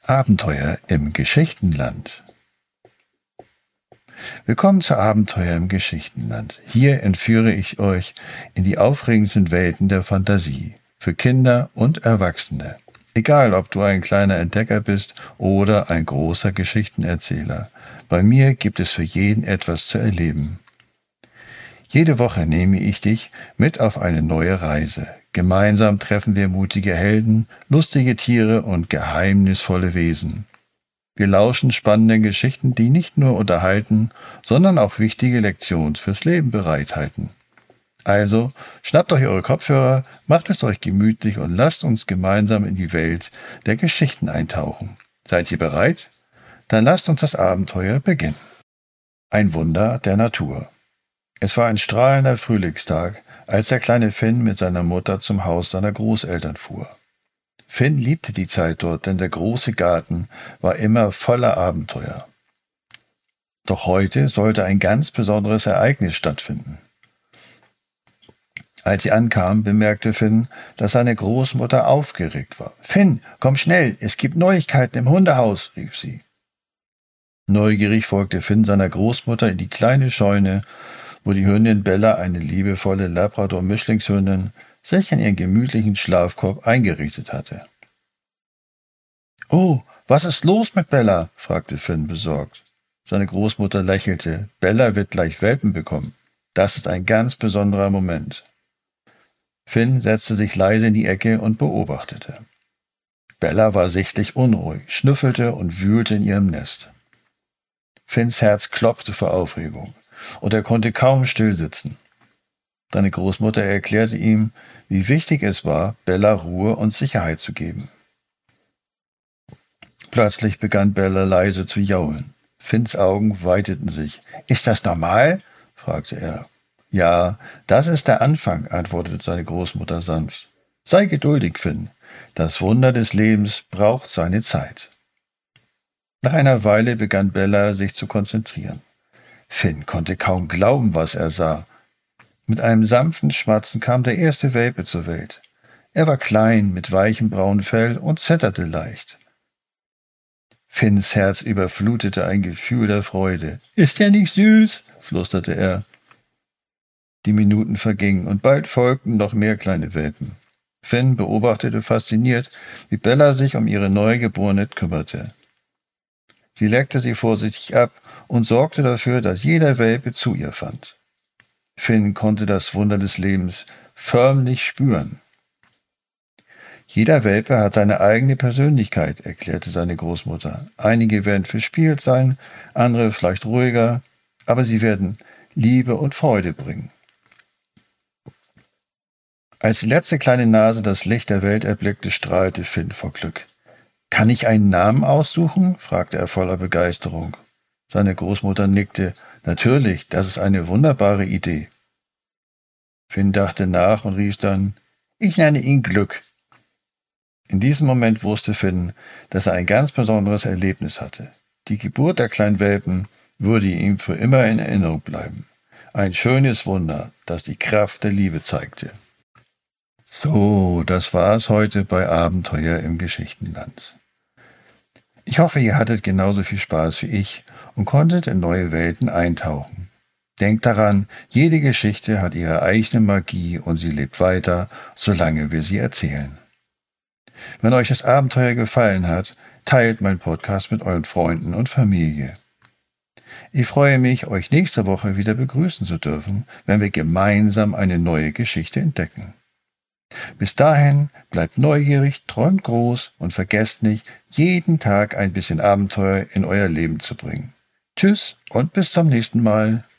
Abenteuer im Geschichtenland. Willkommen zu Abenteuer im Geschichtenland. Hier entführe ich euch in die aufregendsten Welten der Fantasie, für Kinder und Erwachsene. Egal, ob du ein kleiner Entdecker bist oder ein großer Geschichtenerzähler. Bei mir gibt es für jeden etwas zu erleben. Jede Woche nehme ich dich mit auf eine neue Reise. Gemeinsam treffen wir mutige Helden, lustige Tiere und geheimnisvolle Wesen. Wir lauschen spannenden Geschichten, die nicht nur unterhalten, sondern auch wichtige Lektionen fürs Leben bereithalten. Also, schnappt euch eure Kopfhörer, macht es euch gemütlich und lasst uns gemeinsam in die Welt der Geschichten eintauchen. Seid ihr bereit? Dann lasst uns das Abenteuer beginnen. Ein Wunder der Natur. Es war ein strahlender Frühlingstag, als der kleine Finn mit seiner Mutter zum Haus seiner Großeltern fuhr. Finn liebte die Zeit dort, denn der große Garten war immer voller Abenteuer. Doch heute sollte ein ganz besonderes Ereignis stattfinden. Als sie ankamen, bemerkte Finn, dass seine Großmutter aufgeregt war. »Finn, komm schnell, es gibt Neuigkeiten im Hundehaus«, rief sie. Neugierig folgte Finn seiner Großmutter in die kleine Scheune, wo die Hündin Bella, eine liebevolle Labrador-Mischlingshündin, sich in ihren gemütlichen Schlafkorb eingerichtet hatte. »Oh, was ist los mit Bella?« fragte Finn besorgt. Seine Großmutter lächelte. »Bella wird gleich Welpen bekommen. Das ist ein ganz besonderer Moment.« Finn setzte sich leise in die Ecke und beobachtete. Bella war sichtlich unruhig, schnüffelte und wühlte in ihrem Nest. Finns Herz klopfte vor Aufregung, und er konnte kaum still sitzen. Seine Großmutter erklärte ihm, wie wichtig es war, Bella Ruhe und Sicherheit zu geben. Plötzlich begann Bella leise zu jaulen. Finns Augen weiteten sich. »Ist das normal?« fragte er. »Ja, das ist der Anfang«, antwortete seine Großmutter sanft. »Sei geduldig, Finn. Das Wunder des Lebens braucht seine Zeit.« Nach einer Weile begann Bella sich zu konzentrieren. Finn konnte kaum glauben, was er sah. Mit einem sanften Schmatzen kam der erste Welpe zur Welt. Er war klein, mit weichem braunem Fell und zitterte leicht. Finns Herz überflutete ein Gefühl der Freude. »Ist er nicht süß?« flüsterte er. Die Minuten vergingen und bald folgten noch mehr kleine Welpen. Finn beobachtete fasziniert, wie Bella sich um ihre Neugeborene kümmerte. Sie leckte sie vorsichtig ab und sorgte dafür, dass jeder Welpe zu ihr fand. Finn konnte das Wunder des Lebens förmlich spüren. »Jeder Welpe hat seine eigene Persönlichkeit«, erklärte seine Großmutter. »Einige werden verspielt sein, andere vielleicht ruhiger, aber sie werden Liebe und Freude bringen.« Als die letzte kleine Nase das Licht der Welt erblickte, strahlte Finn vor Glück. »Kann ich einen Namen aussuchen?« fragte er voller Begeisterung. Seine Großmutter nickte. »Natürlich, das ist eine wunderbare Idee.« Finn dachte nach und rief dann, »Ich nenne ihn Glück.« In diesem Moment wusste Finn, dass er ein ganz besonderes Erlebnis hatte. Die Geburt der kleinen Welpen würde ihm für immer in Erinnerung bleiben. Ein schönes Wunder, das die Kraft der Liebe zeigte. So, das war's heute bei Abenteuer im Geschichtenland. Ich hoffe, ihr hattet genauso viel Spaß wie ich und konntet in neue Welten eintauchen. Denkt daran, jede Geschichte hat ihre eigene Magie und sie lebt weiter, solange wir sie erzählen. Wenn euch das Abenteuer gefallen hat, teilt meinen Podcast mit euren Freunden und Familie. Ich freue mich, euch nächste Woche wieder begrüßen zu dürfen, wenn wir gemeinsam eine neue Geschichte entdecken. Bis dahin bleibt neugierig, träumt groß und vergesst nicht, jeden Tag ein bisschen Abenteuer in euer Leben zu bringen. Tschüss und bis zum nächsten Mal.